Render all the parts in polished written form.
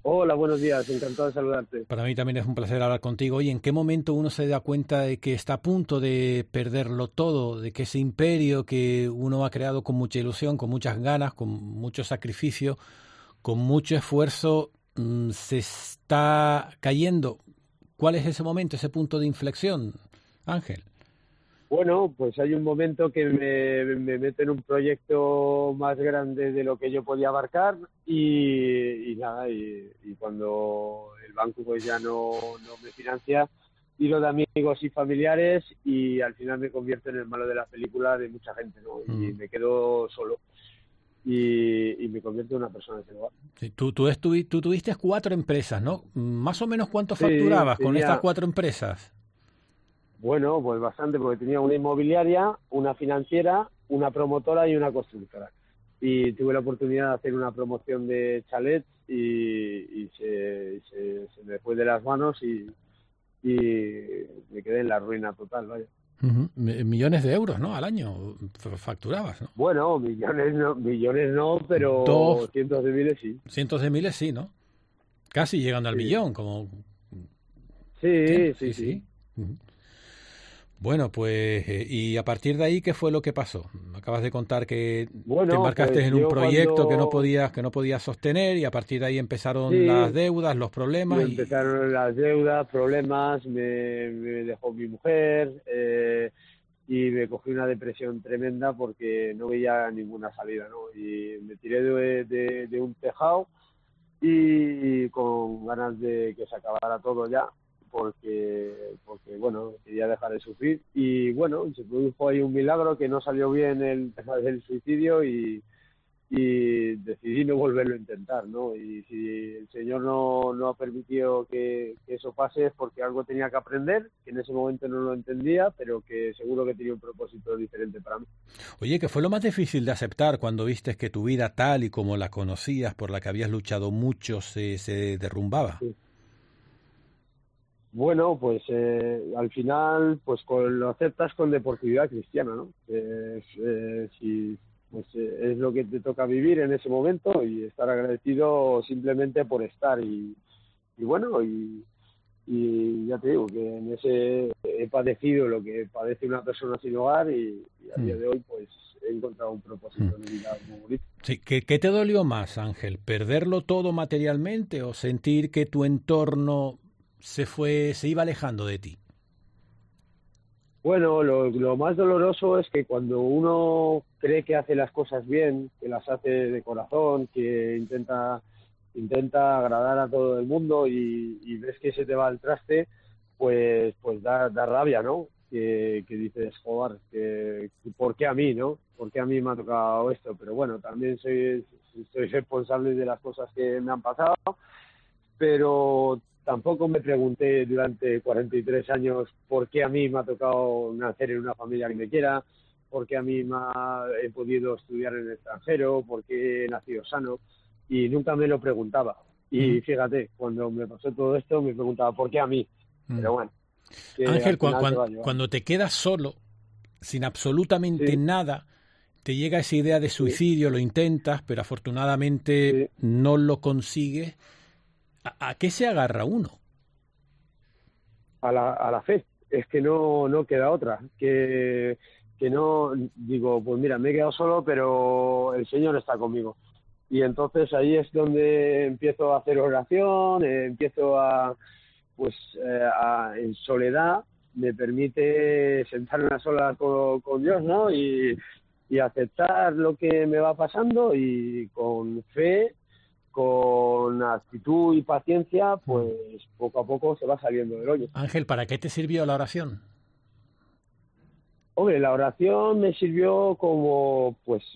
Hola, buenos días, encantado de saludarte. Para mí también es un placer hablar contigo. ¿Y en qué momento uno se da cuenta de que está a punto de perderlo todo, de que ese imperio que uno ha creado con mucha ilusión, con muchas ganas, con mucho sacrificio, con mucho esfuerzo, se está cayendo? ¿Cuál es ese momento, ese punto de inflexión, Ángel? Bueno, pues hay un momento que me meto en un proyecto más grande de lo que yo podía abarcar y nada, y cuando el banco pues ya no me financia, tiro de amigos y familiares y al final me convierto en el malo de la película de mucha gente, ¿no? Mm. Y me quedo solo y me convierto en una persona sin hogar. Sí, tú tuviste 4 empresas, ¿no? Más o menos, ¿cuánto Sí, facturabas con estas tenía, 4 empresas? bueno, pues bastante, porque tenía una inmobiliaria, una financiera, una promotora y una constructora. Y tuve la oportunidad de hacer una promoción de chalets y se me fue de las manos y me quedé en la ruina total, vaya. Ujú. Millones de euros, ¿no? Al año facturabas, ¿no? Bueno, millones no, pero Dos, cientos de miles sí. cientos de miles, sí, ¿no? Casi llegando al Sí, millón, como... sí, Sí, sí, sí. sí. Ujú. Bueno, pues, y a partir de ahí, ¿qué fue lo que pasó? Me acabas de contar que te Bueno, embarcaste pues en un yo proyecto cuando que no podías sostener y a partir de ahí empezaron las sí, deudas, los me problemas empezaron las deudas, problemas, me dejó mi mujer y me cogí una depresión tremenda porque no veía ninguna salida, ¿no? Y me tiré de un tejado y con ganas de que se acabara todo ya, porque bueno, quería dejar de sufrir. Y bueno, se produjo ahí un milagro que no salió bien el tema del suicidio y decidí no volverlo a intentar, ¿no? Y si el Señor no ha permitido que eso pase es porque algo tenía que aprender, que en ese momento no lo entendía, pero que seguro que tenía un propósito diferente para mí. Oye, ¿qué fue lo más difícil de aceptar cuando viste que tu vida tal y como la conocías, por la que habías luchado mucho, se derrumbaba? Sí. Bueno, pues al final, pues lo aceptas con deportividad cristiana, ¿no? Si, pues, es lo que te toca vivir en ese momento y estar agradecido simplemente por estar y bueno, y ya te digo que en ese he padecido lo que padece una persona sin hogar y a día Mm, de hoy pues he encontrado un mm. propósito en mi vida muy bonito. Sí, ¿qué te dolió más, Ángel? ¿Perderlo todo materialmente o sentir que tu entorno se iba alejando de ti? Bueno, lo más doloroso es que cuando uno cree que hace las cosas bien, que las hace de corazón, que intenta agradar a todo el mundo y ves que se te va al traste, pues da rabia, ¿no? Que dices, joder, que ¿por qué a mí, no? ¿Por qué a mí me ha tocado esto? Pero bueno, también soy responsable de las cosas que me han pasado, pero tampoco me pregunté durante 43 años por qué a mí me ha tocado nacer en una familia que me quiera, por qué a mí he podido estudiar en el extranjero, por qué he nacido sano, y nunca me lo preguntaba. Mm, Y fíjate, cuando me pasó todo esto me preguntaba por qué a mí, mm. pero bueno, que al Ángel, final te va llevando. cuando te quedas solo, sin absolutamente Sí, nada, te llega esa idea de sí, suicidio, lo intentas, pero afortunadamente sí, no lo consigues. ¿A qué se agarra uno? a la fe, es que no queda otra, que no, digo, pues mira, me he quedado solo, pero el Señor está conmigo. Y entonces ahí es donde empiezo a hacer oración, empiezo pues, en soledad, me permite sentarme a solas con Dios, ¿no? Y aceptar lo que me va pasando y con fe, con actitud y paciencia, Mm. pues poco a poco se va saliendo del hoyo. Ángel, ¿para qué te sirvió la oración? Hombre, la oración me sirvió como,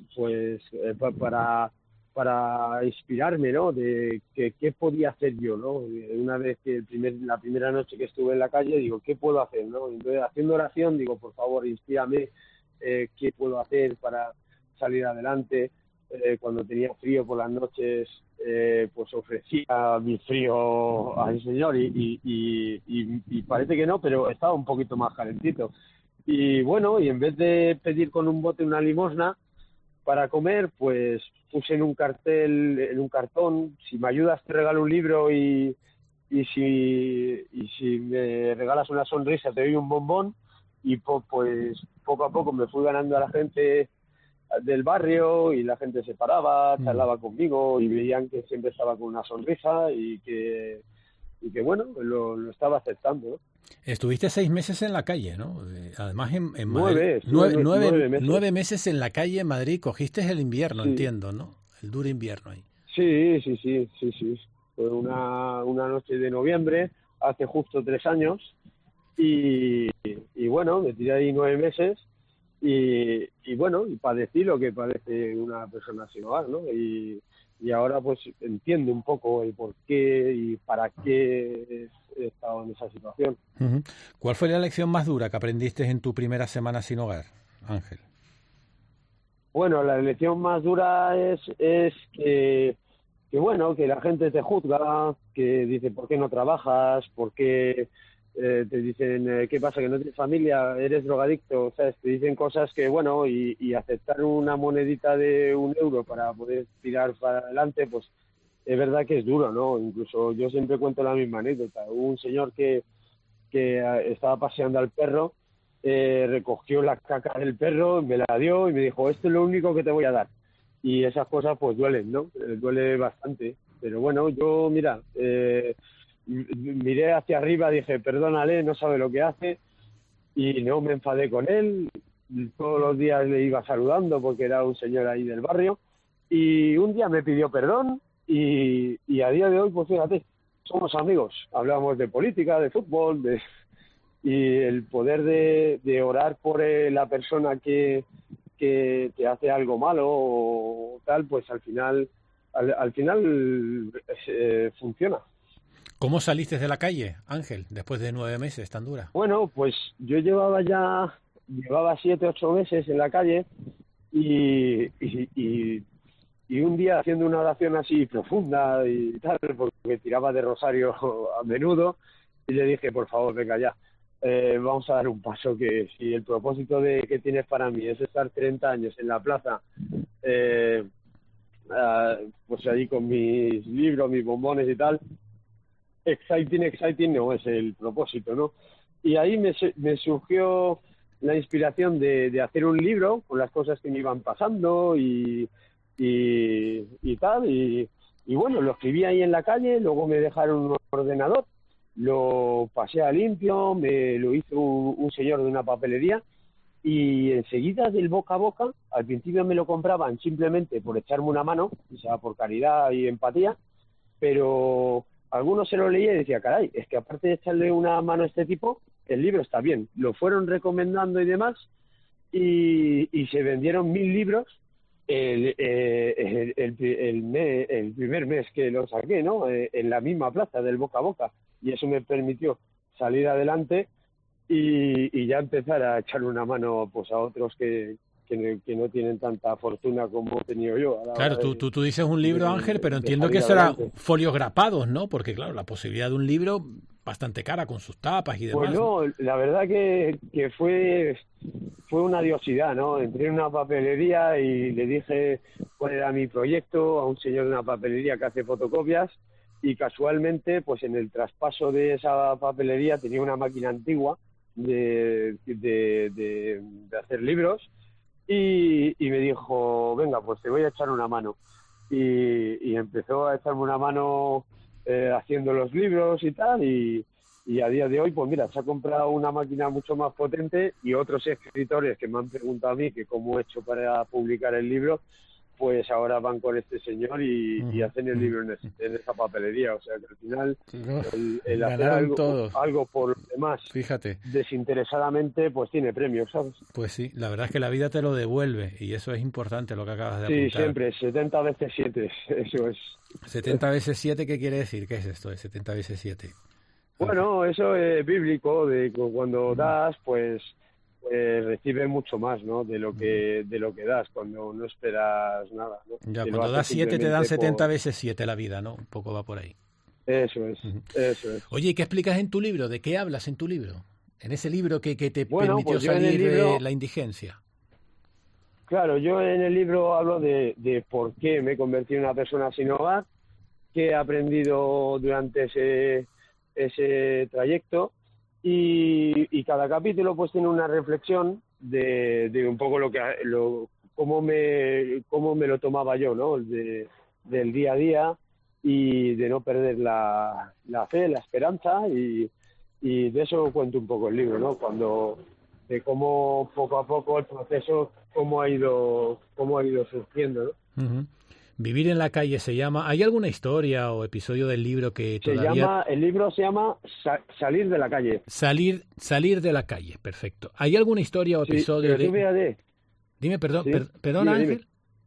para inspirarme, ¿no? De que qué podía hacer yo, ¿no? Una vez que la primera noche que estuve en la calle, digo, ¿qué puedo hacer, no? Entonces, haciendo oración, digo, por favor, inspírame, ¿qué puedo hacer para salir adelante? Cuando tenía frío por las noches, pues ofrecía mi frío al Señor y parece que no, pero estaba un poquito más calentito. Y bueno, y en vez de pedir con un bote una limosna para comer, pues puse en un cartel, en un cartón: si me ayudas te regalo un libro y si me regalas una sonrisa te doy un bombón. Y pues poco a poco me fui ganando a la gente del barrio, y la gente se paraba, charlaba conmigo y veían que siempre estaba con una sonrisa y que bueno, lo estaba aceptando, ¿no? Estuviste 6 meses en la calle, ¿no? Además en Madrid. 9 meses en la calle en Madrid. Cogiste el invierno, sí. Entiendo, ¿no? El duro invierno ahí. Sí. Fue una noche de noviembre, hace justo 3 años, y bueno, me tiré ahí 9 meses y bueno, y padecí lo que padece una persona sin hogar, ¿no? Y ahora pues entiendo un poco el por qué y para qué he estado en esa situación. Uh-huh. ¿Cuál fue la lección más dura que aprendiste en tu primera semana sin hogar, Ángel? Bueno, la lección más dura es que bueno, que la gente te juzga, que dice ¿por qué no trabajas? ¿Por qué te dicen qué pasa, que no tienes familia, eres drogadicto? O sea, te dicen cosas que bueno, y aceptar una monedita de 1 euro para poder tirar para adelante, pues es verdad que es duro, ¿no? Incluso yo siempre cuento la misma anécdota. Hubo un señor que estaba paseando al perro, recogió la caca del perro, me la dio y me dijo: esto es lo único que te voy a dar. Y esas cosas pues duelen, ¿no? Duele bastante. Pero bueno, yo, mira, miré hacia arriba, dije: perdónale, no sabe lo que hace, y no me enfadé con él. Todos los días le iba saludando porque era un señor ahí del barrio, y un día me pidió perdón y a día de hoy, pues fíjate, somos amigos, hablamos de política, de fútbol, y el poder de orar por la persona que te hace algo malo o tal, pues al final funciona. ¿Cómo saliste de la calle, Ángel, después de 9 meses tan dura? Bueno, pues yo llevaba 7, 8 meses en la calle, y un día, haciendo una oración así profunda y tal, porque tiraba de rosario a menudo, y le dije: por favor, venga ya, vamos a dar un paso, que si el propósito que tienes para mí es estar 30 años en la plaza, pues ahí con mis libros, mis bombones y tal, exciting no es el propósito, ¿no? Y ahí me surgió la inspiración de hacer un libro con las cosas que me iban pasando y tal, y bueno, lo escribí ahí en la calle, luego me dejaron un ordenador, lo pasé a limpio, me lo hizo un señor de una papelería, y enseguida, del boca a boca, al principio me lo compraban simplemente por echarme una mano, o sea, por caridad y empatía, pero algunos se lo leía y decía: caray, es que aparte de echarle una mano a este tipo, el libro está bien. Lo fueron recomendando y demás, y se vendieron 1000 libros el primer mes que lo saqué, ¿no? En la misma plaza, del boca a boca, y eso me permitió salir adelante y ya empezar a echar una mano pues a otros que no tienen tanta fortuna como he tenido yo. Claro, tú dices un libro, Ángel, pero entiendo que será folios grapados, ¿no? Porque claro, la posibilidad de un libro bastante cara, con sus tapas y demás. Pues no, la verdad que fue una odiosidad, ¿no? Entré en una papelería y le dije cuál era mi proyecto a un señor de una papelería que hace fotocopias, y casualmente, pues en el traspaso de esa papelería tenía una máquina antigua de hacer libros, y me dijo: venga, pues te voy a echar una mano. Y empezó a echarme una mano haciendo los libros y tal, y a día de hoy, pues mira, se ha comprado una máquina mucho más potente, y otros escritores que me han preguntado a mí que cómo he hecho para publicar el libro, pues ahora van con este señor y hacen el libro en esa papelería. O sea que al final el hacer algo por los demás, fíjate, desinteresadamente, pues tiene premios, ¿sabes? Pues sí, la verdad es que la vida te lo devuelve, y eso es importante, lo que acabas de apuntar. Sí, siempre, 70 veces 7, eso es. 70 veces 7, ¿qué quiere decir? ¿Qué es esto de 70 veces 7? Bueno, eso es bíblico, de cuando das, pues recibes mucho más, ¿no? De lo que das, cuando no esperas nada, ¿no? Ya, cuando das 7 te dan 70 veces 7 la vida, ¿no? Un poco va por ahí. Eso es, eso es. Oye, ¿qué explicas en tu libro? ¿De qué hablas en tu libro? En ese libro que te permitió pues salir de la indigencia. Claro, yo en el libro hablo de por qué me convertí en una persona sin hogar, qué he aprendido durante ese trayecto y cada capítulo pues tiene una reflexión de un poco cómo me lo tomaba yo, ¿no? Del día a día y de no perder la fe, la esperanza y de eso cuento un poco el libro, ¿no? De cómo poco a poco el proceso, cómo ha ido surgiendo, ¿no? Uh-huh. Vivir en la calle se llama. ¿Hay alguna historia o episodio del libro que todavía... El libro se llama Salir de la calle. Salir de la calle, perfecto. ¿Hay alguna historia o Sí, episodio pero tú fíjate. Dime, perdón, Sí, perdón, dime, Ángel. dime.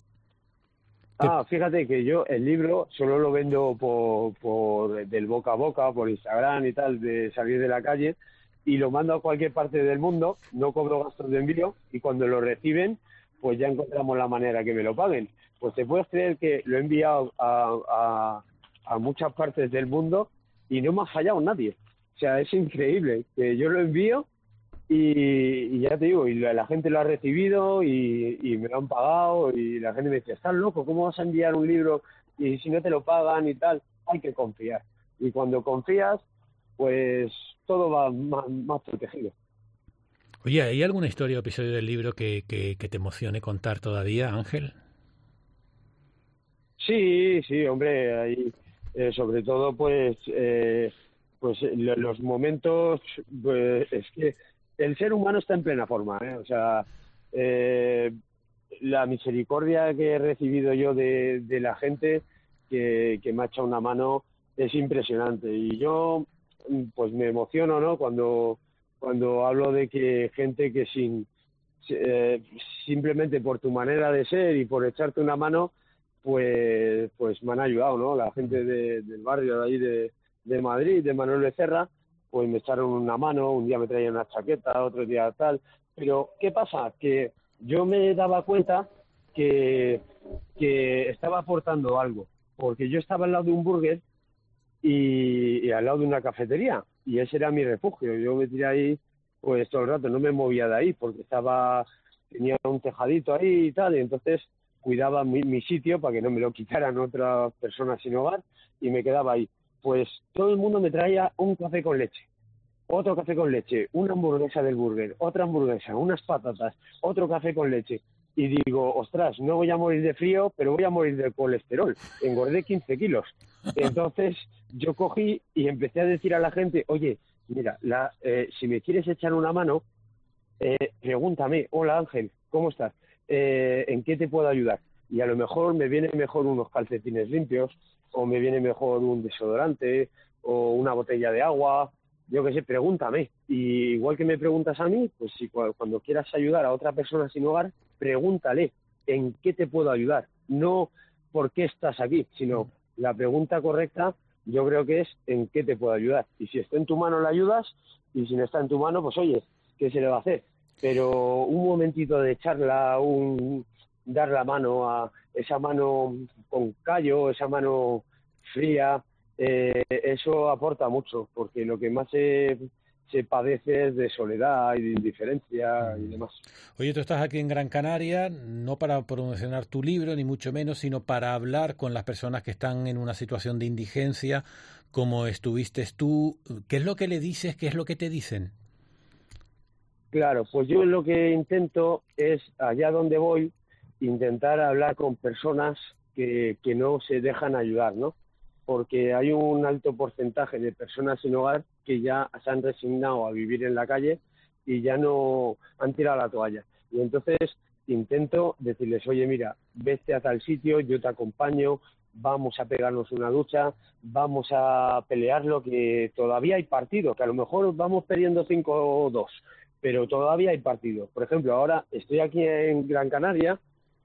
Fíjate que yo el libro solo lo vendo del boca a boca, por Instagram y tal, de Salir de la calle, y lo mando a cualquier parte del mundo, no cobro gastos de envío, y cuando lo reciben, pues ya encontramos la manera que me lo paguen. Pues te puedes creer que lo he enviado a muchas partes del mundo y no me ha fallado nadie. O sea, es increíble que yo lo envío y ya te digo, y la gente lo ha recibido y me lo han pagado y la gente me dice, estás loco, ¿cómo vas a enviar un libro y si no te lo pagan y tal? Hay que confiar. Y cuando confías, pues todo va más protegido. Oye, ¿hay alguna historia o episodio del libro que te emocione contar todavía, Ángel? Sí, hombre, hay, sobre todo los momentos, pues es que el ser humano está en plena forma, ¿eh? O sea, eh, la misericordia que he recibido yo de la gente que me ha echado una mano es impresionante y yo pues me emociono, ¿no? Cuando hablo de que gente que eh, simplemente por tu manera de ser y por echarte una mano pues me han ayudado, ¿no? La gente del barrio de ahí de Madrid, de Manuel Becerra, pues me echaron una mano, un día me traían una chaqueta, otro día tal, pero ¿qué pasa? Que yo me daba cuenta que, que estaba aportando algo, porque yo estaba al lado de un burger y al lado de una cafetería, y ese era mi refugio. Yo me tiré ahí pues todo el rato, no me movía de ahí, porque tenía un tejadito ahí y tal, y entonces cuidaba mi sitio para que no me lo quitaran otras personas sin hogar, y me quedaba ahí. Pues todo el mundo me traía un café con leche, otro café con leche, una hamburguesa del burger, otra hamburguesa, unas patatas, otro café con leche. Y digo, ostras, no voy a morir de frío, pero voy a morir de colesterol. Engordé 15 kilos. Entonces yo cogí y empecé a decir a la gente, oye, mira, si me quieres echar una mano, pregúntame, hola Ángel, ¿cómo estás? ¿En qué te puedo ayudar? Y a lo mejor me viene mejor unos calcetines limpios, o me viene mejor un desodorante, o una botella de agua, yo qué sé, pregúntame. Y igual que me preguntas a mí, pues si cuando quieras ayudar a otra persona sin hogar, pregúntale en qué te puedo ayudar. No por qué estás aquí, sino la pregunta correcta yo creo que es en qué te puedo ayudar. Y si está en tu mano, la ayudas, y si no está en tu mano, pues oye, ¿qué se le va a hacer? Pero un momentito de charla, dar la mano a esa mano con callo, esa mano fría, eso aporta mucho, porque lo que más se padece es de soledad y de indiferencia y demás. Oye, tú estás aquí en Gran Canaria, no para promocionar tu libro, ni mucho menos, sino para hablar con las personas que están en una situación de indigencia, como estuviste tú. ¿Qué es lo que le dices? ¿Qué es lo que te dicen? Claro, pues yo lo que intento es, allá donde voy, intentar hablar con personas que no se dejan ayudar, ¿no? Porque hay un alto porcentaje de personas sin hogar que ya se han resignado a vivir en la calle y ya no han tirado la toalla. Y entonces intento decirles, oye, mira, vete a tal sitio, yo te acompaño, vamos a pegarnos una ducha, vamos a pelearlo, que todavía hay partido, que a lo mejor vamos perdiendo 5-2, pero todavía hay partido. Por ejemplo, ahora estoy aquí en Gran Canaria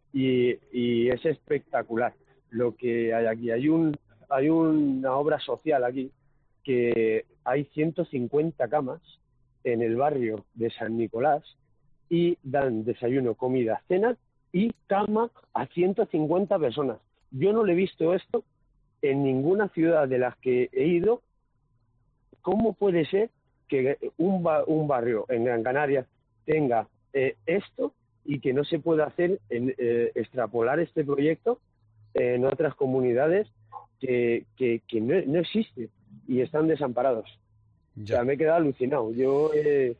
y es espectacular lo que hay aquí. Hay una obra social aquí que hay 150 camas en el barrio de San Nicolás y dan desayuno, comida, cena y cama a 150 personas. Yo no le he visto esto en ninguna ciudad de las que he ido. ¿Cómo puede ser que un barrio en Gran Canaria tenga esto y que no se puede hacer extrapolar este proyecto en otras comunidades que no existe y están desamparados. O Ya. sea, me he quedado alucinado. Yo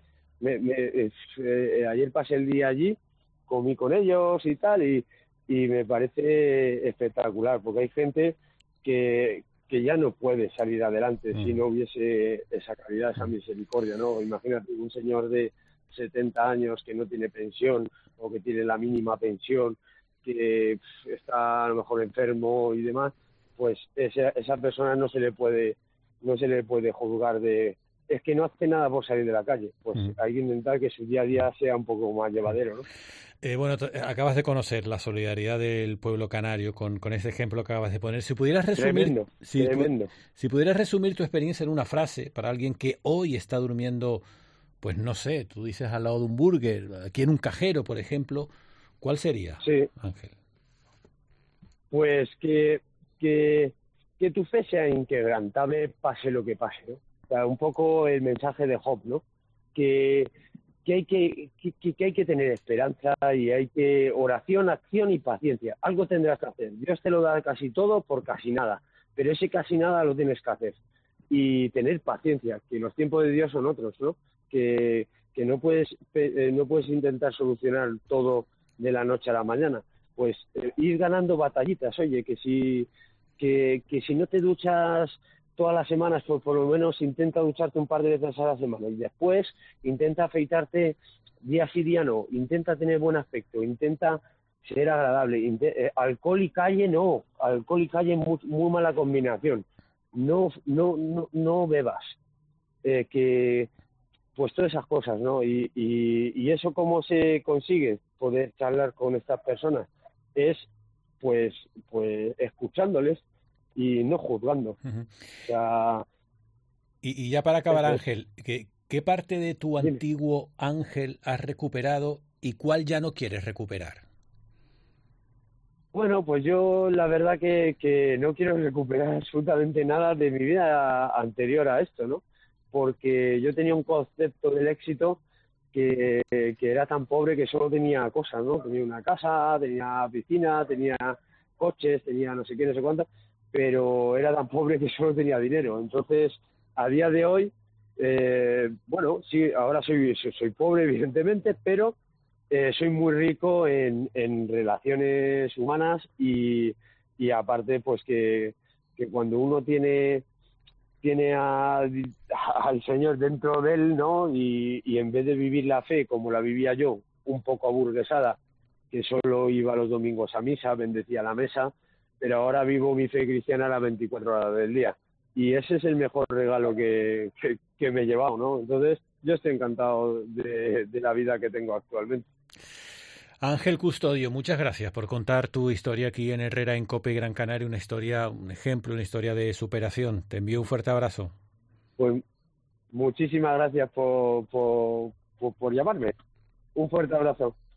ayer pasé el día allí, comí con ellos y tal, y me parece espectacular, porque hay gente que ya no puede salir adelante si no hubiese esa caridad, esa misericordia, ¿no? Imagínate un señor de 70 años que no tiene pensión o que tiene la mínima pensión, que está a lo mejor enfermo y demás, pues esa persona no se le puede juzgar de es que no hace nada por salir de la calle. Pues hay que intentar que su día a día sea un poco más llevadero, ¿no? Bueno, acabas de conocer la solidaridad del pueblo canario con ese ejemplo que acabas de poner. Si pudieras resumir, Tremendo, tremendo. Si pudieras resumir tu experiencia en una frase para alguien que hoy está durmiendo, pues no sé, tú dices al lado de un burger, aquí en un cajero, por ejemplo, ¿cuál sería, Sí, Ángel? pues que tu fe sea inquebrantable pase lo que pase, ¿no? O sea, un poco el mensaje de Job, ¿no? Que, que hay que tener esperanza y hay que oración, acción y paciencia. Algo tendrás que hacer. Dios te lo da casi todo por casi nada, pero ese casi nada lo tienes que hacer. Y tener paciencia, que los tiempos de Dios son otros, ¿no? Que no puedes intentar solucionar todo de la noche a la mañana. Pues ir ganando batallitas, oye, que si no te duchas todas las semanas, pues por lo menos intenta ducharte un par de veces a la semana y después intenta afeitarte día sí, día no, intenta tener buen aspecto, intenta ser agradable, alcohol y calle no, alcohol y calle muy, muy mala combinación, no bebas, que pues todas esas cosas, ¿no? Y eso cómo se consigue poder charlar con estas personas es pues escuchándoles y no juzgando. Uh-huh. O sea, Y ya para acabar, eso es. Ángel, ¿qué parte de tu Dime. antiguo Ángel has recuperado y cuál ya no quieres recuperar? Bueno, pues yo la verdad que no quiero recuperar absolutamente nada de mi vida anterior a esto, ¿no? Porque yo tenía un concepto del éxito que era tan pobre que solo tenía cosas, ¿no? Tenía una casa, tenía piscina, tenía coches, tenía no sé qué, no sé cuánto, pero era tan pobre que solo tenía dinero. Entonces, a día de hoy, bueno, sí, ahora soy pobre, evidentemente, pero soy muy rico en relaciones humanas y aparte, pues que cuando uno tiene al Señor dentro de él, ¿no? Y en vez de vivir la fe como la vivía yo, un poco aburguesada, que solo iba los domingos a misa, bendecía la mesa, pero ahora vivo mi fe cristiana las 24 horas del día. Y ese es el mejor regalo que me he llevado, ¿no? Entonces, yo estoy encantado de la vida que tengo actualmente. Ángel Custodio, muchas gracias por contar tu historia aquí en Herrera en Cope Gran Canaria, una historia, un ejemplo, una historia de superación. Te envío un fuerte abrazo. Pues muchísimas gracias por llamarme. Un fuerte abrazo.